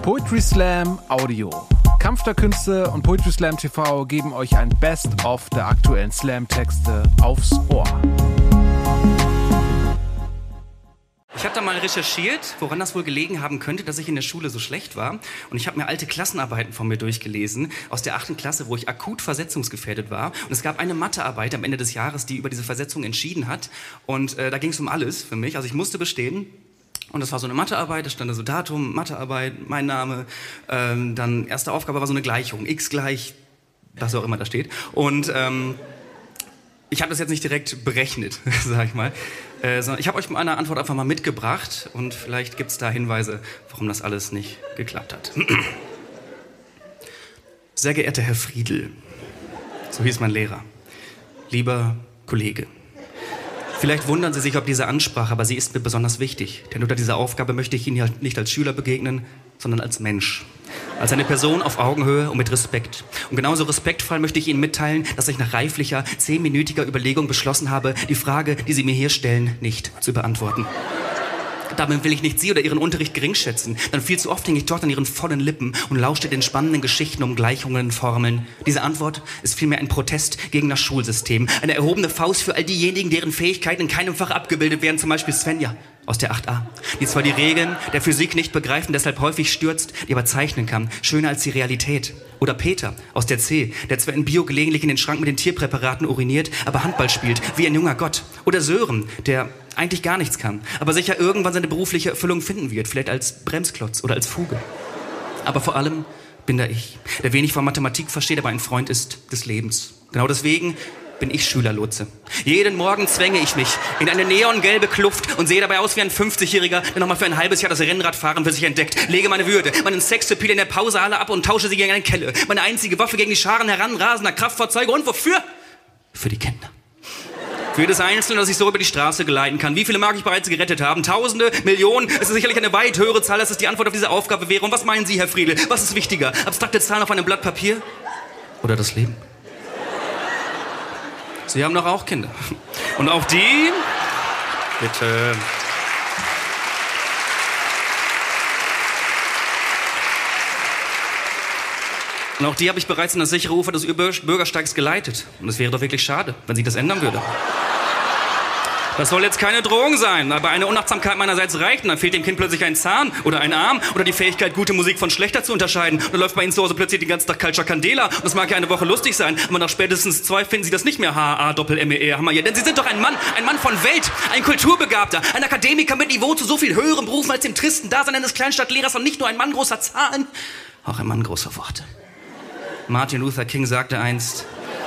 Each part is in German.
Poetry Slam Audio. Kampf der Künste und Poetry Slam TV geben euch ein Best-of der aktuellen Slam-Texte aufs Ohr. Ich habe da mal recherchiert, woran das wohl gelegen haben könnte, dass ich in der Schule so schlecht war. Und ich habe mir alte Klassenarbeiten von mir durchgelesen, aus der 8. Klasse, wo ich akut versetzungsgefährdet war. Und es gab eine Mathearbeit am Ende des Jahres, die über diese Versetzung entschieden hat. Und da ging es um alles für mich. Also ich musste bestehen. Und das war so eine Mathearbeit, da stand da so Datum, Mathearbeit, mein Name. Dann erste Aufgabe war so eine Gleichung, x gleich, was auch immer da steht. Und ich habe das jetzt nicht direkt berechnet, sag ich mal. Sondern ich habe euch meine Antwort einfach mal mitgebracht und vielleicht gibt es da Hinweise, warum das alles nicht geklappt hat. Sehr geehrter Herr Friedl, so hieß mein Lehrer, lieber Kollege. Vielleicht wundern Sie sich ob diese Ansprache, aber sie ist mir besonders wichtig. Denn unter dieser Aufgabe möchte ich Ihnen nicht als Schüler begegnen, sondern als Mensch. Als eine Person auf Augenhöhe und mit Respekt. Und genauso respektvoll möchte ich Ihnen mitteilen, dass ich nach reiflicher, 10-minütiger Überlegung beschlossen habe, die Frage, die Sie mir hier stellen, nicht zu beantworten. Damit will ich nicht Sie oder Ihren Unterricht geringschätzen. Denn viel zu oft hänge ich dort an Ihren vollen Lippen und lauschte den spannenden Geschichten um Gleichungen, Formeln. Diese Antwort ist vielmehr ein Protest gegen das Schulsystem. Eine erhobene Faust für all diejenigen, deren Fähigkeiten in keinem Fach abgebildet werden. Zum Beispiel Svenja aus der 8a, die zwar die Regeln der Physik nicht begreift und deshalb häufig stürzt, die aber zeichnen kann, schöner als die Realität. Oder Peter aus der C, der zwar in Bio gelegentlich in den Schrank mit den Tierpräparaten uriniert, aber Handball spielt, wie ein junger Gott. Oder Sören, der eigentlich gar nichts kann, aber sicher irgendwann seine berufliche Erfüllung finden wird, vielleicht als Bremsklotz oder als Fuge. Aber vor allem bin da ich, der wenig von Mathematik versteht, aber ein Freund ist des Lebens. Genau deswegen bin ich Schülerlotse. Jeden Morgen zwänge ich mich in eine neongelbe Kluft und sehe dabei aus wie ein 50-Jähriger, der nochmal für ein halbes Jahr das Rennradfahren für sich entdeckt. Lege meine Würde, meinen Sexappeal in der Pausehalle ab und tausche sie gegen eine Kelle. Meine einzige Waffe gegen die Scharen heranrasender Kraftfahrzeuge. Und wofür? Für die Kinder. Für jedes Einzelne, das ich so über die Straße geleiten kann. Wie viele mag ich bereits gerettet haben? Tausende? Millionen? Es ist sicherlich eine weit höhere Zahl, als es die Antwort auf diese Aufgabe wäre. Und was meinen Sie, Herr Friedl? Was ist wichtiger? Abstrakte Zahlen auf einem Blatt Papier? Oder das Leben? Sie haben doch auch Kinder. Und auch die... Bitte... Und auch die habe ich bereits in das sichere Ufer des Bürgersteigs geleitet. Und es wäre doch wirklich schade, wenn sich das ändern würde. Das soll jetzt keine Drohung sein, aber eine Unachtsamkeit meinerseits reicht und dann fehlt dem Kind plötzlich ein Zahn oder ein Arm oder die Fähigkeit, gute Musik von schlechter zu unterscheiden. Und dann läuft bei Ihnen zu Hause plötzlich den ganzen Tag Culture Candela und das mag ja eine Woche lustig sein, aber nach spätestens 2 finden Sie das nicht mehr H-A-Doppel-M-E-R. Hammer. Ja, denn Sie sind doch ein Mann von Welt, ein Kulturbegabter, ein Akademiker mit Niveau zu so viel höheren Berufen als dem tristen Dasein eines Kleinstadtlehrers und nicht nur ein Mann großer Zahlen, auch ein Mann großer Worte. Martin Luther King sagte einst,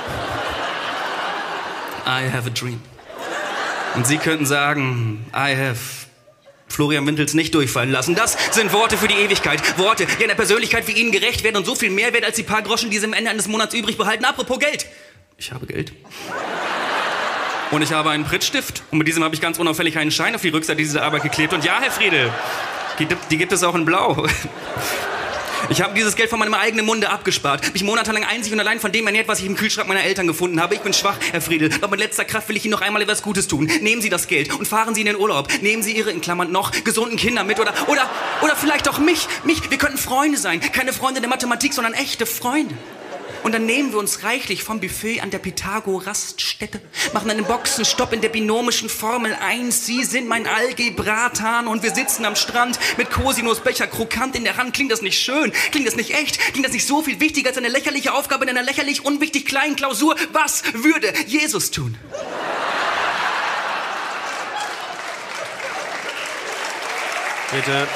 I have a dream. Und Sie könnten sagen, I have Florian Wintels nicht durchfallen lassen. Das sind Worte für die Ewigkeit. Worte, die einer Persönlichkeit wie Ihnen gerecht werden und so viel mehr wert als die paar Groschen, die Sie am Ende eines Monats übrig behalten. Apropos Geld. Ich habe Geld. Und ich habe einen Prittstift. Und mit diesem habe ich ganz unauffällig einen Schein auf die Rückseite dieser Arbeit geklebt. Und ja, Herr Friedl, die gibt es auch in Blau. Ich habe dieses Geld von meinem eigenen Munde abgespart. Mich monatelang einzig und allein von dem ernährt, was ich im Kühlschrank meiner Eltern gefunden habe. Ich bin schwach, Herr Friedl. Doch mit letzter Kraft will ich Ihnen noch einmal etwas Gutes tun. Nehmen Sie das Geld und fahren Sie in den Urlaub. Nehmen Sie Ihre, in Klammern noch, gesunden Kinder mit oder vielleicht auch mich. Wir könnten Freunde sein. Keine Freunde der Mathematik, sondern echte Freunde. Und dann nehmen wir uns reichlich vom Buffet an der Pythago-Raststätte, machen einen Boxenstopp in der binomischen Formel 1. Sie sind mein Algebratan und wir sitzen am Strand mit Cosinusbecher krokant in der Hand. Klingt das nicht schön? Klingt das nicht echt? Klingt das nicht so viel wichtiger als eine lächerliche Aufgabe in einer lächerlich unwichtig kleinen Klausur? Was würde Jesus tun? Bitte.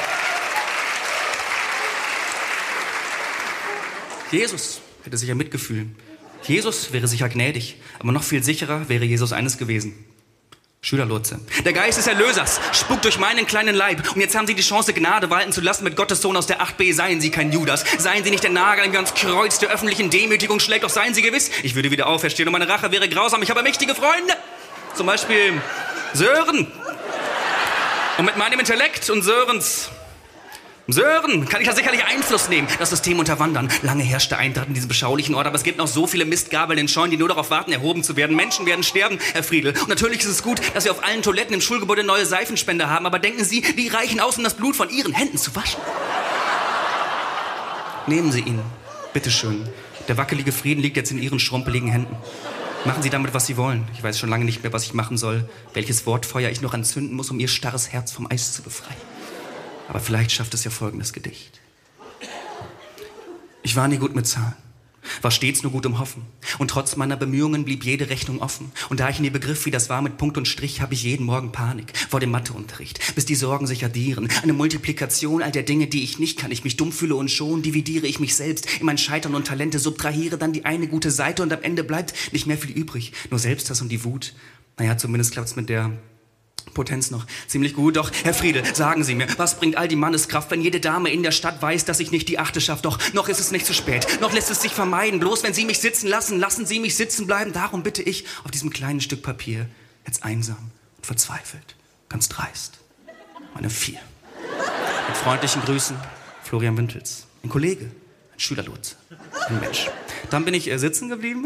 Jesus hätte sicher Mitgefühl. Jesus wäre sicher gnädig, aber noch viel sicherer wäre Jesus eines gewesen. Schülerlotse. Der Geist des Erlösers spukt durch meinen kleinen Leib. Und jetzt haben Sie die Chance, Gnade walten zu lassen mit Gottes Sohn aus der 8b. Seien Sie kein Judas. Seien Sie nicht der Nagel an ganz Kreuz der öffentlichen Demütigung schlägt. Doch seien Sie gewiss, ich würde wieder auferstehen und meine Rache wäre grausam. Ich habe mächtige Freunde. Zum Beispiel Sören. Und mit meinem Intellekt und Sören, kann ich da sicherlich Einfluss nehmen, das System unterwandern. Lange herrschte Eintracht in diesem beschaulichen Ort, aber es gibt noch so viele Mistgabeln in Scheunen, die nur darauf warten, erhoben zu werden. Menschen werden sterben, Herr Friedl. Und natürlich ist es gut, dass wir auf allen Toiletten im Schulgebäude neue Seifenspender haben, aber denken Sie, die reichen aus, um das Blut von Ihren Händen zu waschen? Nehmen Sie ihn. Bitteschön. Der wackelige Frieden liegt jetzt in Ihren schrumpeligen Händen. Machen Sie damit, was Sie wollen. Ich weiß schon lange nicht mehr, was ich machen soll, welches Wortfeuer ich noch entzünden muss, um Ihr starres Herz vom Eis zu befreien. Aber vielleicht schafft es ja folgendes Gedicht. Ich war nie gut mit Zahlen, war stets nur gut im Hoffen. Und trotz meiner Bemühungen blieb jede Rechnung offen. Und da ich nie begriff, wie das war mit Punkt und Strich, habe ich jeden Morgen Panik vor dem Matheunterricht, bis die Sorgen sich addieren. Eine Multiplikation all der Dinge, die ich nicht kann. Ich mich dumm fühle und schon dividiere ich mich selbst in mein Scheitern und Talente, subtrahiere dann die eine gute Seite und am Ende bleibt nicht mehr viel übrig. Nur Selbsthass und die Wut. Naja, zumindest klappt's mit der Potenz noch ziemlich gut. Doch, Herr Friedel, sagen Sie mir, was bringt all die Manneskraft, wenn jede Dame in der Stadt weiß, dass ich nicht die 8. schaffe? Doch, noch ist es nicht zu spät, noch lässt es sich vermeiden. Bloß wenn Sie mich sitzen lassen, lassen Sie mich sitzen bleiben. Darum bitte ich auf diesem kleinen Stück Papier, jetzt einsam und verzweifelt, ganz dreist, meine 4. Mit freundlichen Grüßen, Florian Wintels, ein Kollege, ein Schülerlotse, ein Mensch. Dann bin ich sitzen geblieben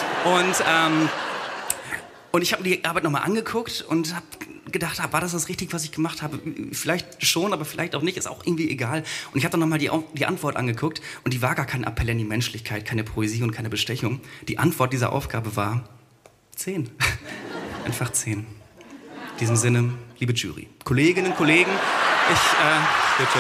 und ich habe mir die Arbeit nochmal angeguckt und habe gedacht, war das richtig, was ich gemacht habe? Vielleicht schon, aber vielleicht auch nicht, ist auch irgendwie egal. Und ich habe dann nochmal die Antwort angeguckt und die war gar kein Appell an die Menschlichkeit, keine Poesie und keine Bestechung. Die Antwort dieser Aufgabe war 10. Einfach 10. In diesem Sinne, liebe Jury, Kolleginnen und Kollegen, bitte.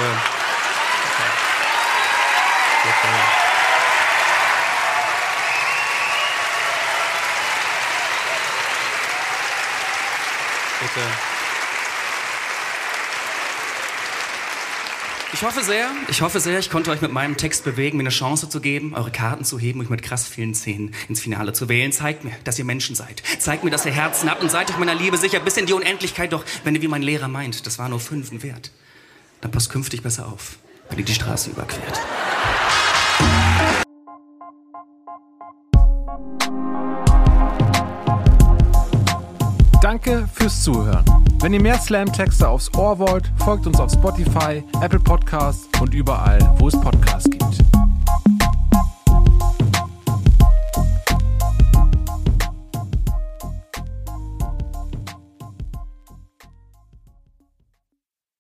Ich hoffe sehr, ich konnte euch mit meinem Text bewegen, mir eine Chance zu geben, eure Karten zu heben und mich mit krass vielen 10 ins Finale zu wählen. Zeigt mir, dass ihr Menschen seid. Zeigt mir, dass ihr Herzen habt und seid euch meiner Liebe sicher bis in die Unendlichkeit. Doch wenn ihr wie mein Lehrer meint, das war nur 5 wert, dann passt künftig besser auf, wenn ihr die Straße überquert. Danke fürs Zuhören. Wenn ihr mehr Slam-Texte aufs Ohr wollt, folgt uns auf Spotify, Apple Podcasts und überall, wo es Podcasts gibt.